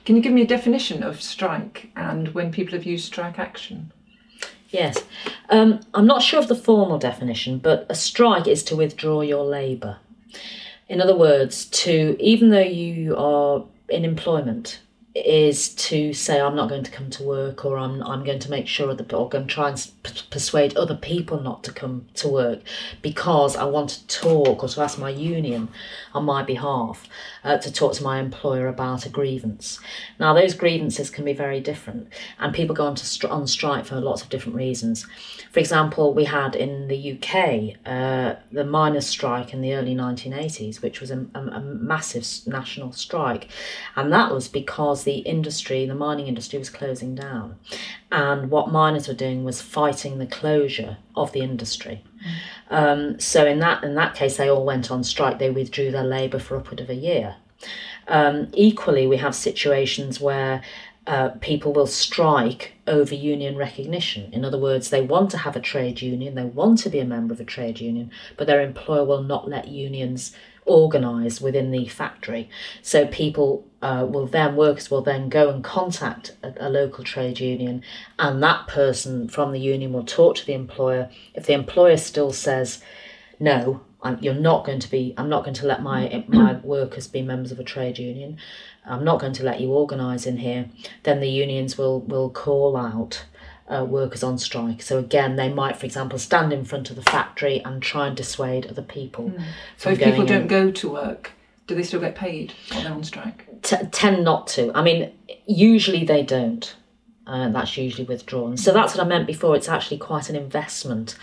Can you give me a definition of strike and when people have used strike action? Yes. I'm not sure of the formal definition, but a strike is to withdraw your labour. In other words, even though you are in employment, is to say, I'm not going to come to work, or I'm going to make sure that, or going to try and persuade other people not to come to work because I want to talk or to ask my union on my behalf to talk to my employer about a grievance. Now, those grievances can be very different, and people go on strike for lots of different reasons. For example, we had in the UK the miners' strike in the early 1980s, which was a massive national strike, and that was because the mining industry was closing down, and what miners were doing was fighting the closure of the industry. So in that case, they all went on strike. They withdrew their labour for upward of a year. Equally, we have situations where people will strike over union recognition. In other words, they want to have a trade union, they want to be a member of a trade union, but their employer will not let unions organise within the factory. So workers will then go and contact a local trade union, and that person from the union will talk to the employer. If the employer still says, no, I'm not going to let my workers be members of a trade union, I'm not going to let you organise in here, then the unions will call out workers on strike. So again, they might, for example, stand in front of the factory and try and dissuade other people. So if people don't go to work, do they still get paid while they're on strike? Tend not to. I mean, usually they don't. That's usually withdrawn. So that's what I meant before. It's actually quite an investment.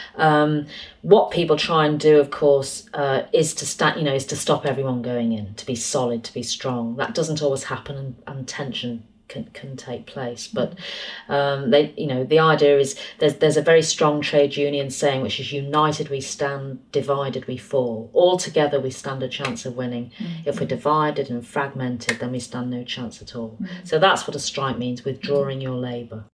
What people try and do, of course, is to stop everyone going in, to be solid, to be strong. That doesn't always happen, and tension can take place. But the idea is there's a very strong trade union saying, which is, united we stand, divided we fall. All together we stand a chance of winning. If we're divided and fragmented, then we stand no chance at all. So that's what a strike means, withdrawing your labour.